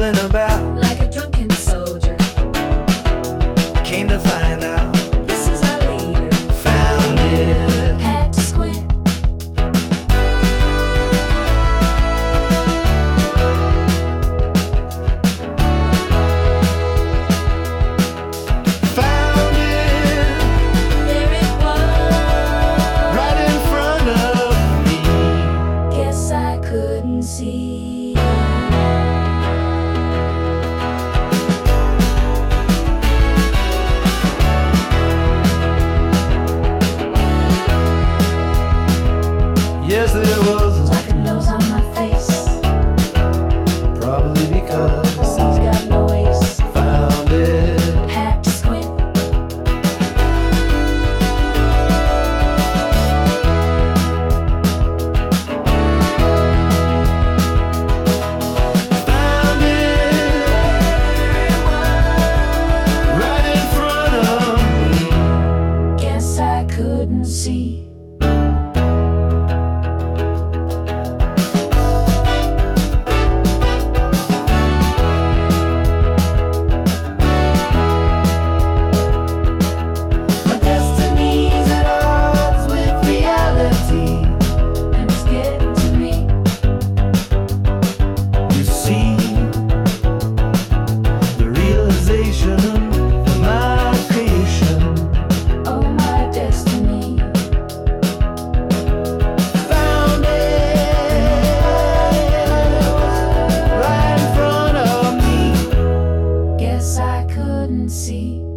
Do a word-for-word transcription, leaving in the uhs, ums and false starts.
rambling about like a drunken soldier. Came to find out This is our leader. found it. Had to squint. Found it There it was. right in front of me. Guess I couldn't see. Yes, there was, Like a nose on my face. probably because He's got no ace. found it. Had to squint. Found it right in front of me. Guess I couldn't see. My destiny's at odds with reality. And it's getting to me. You see, the realization of my creation. Oh, my destiny. Found it right in front of me. Guess I couldn't see.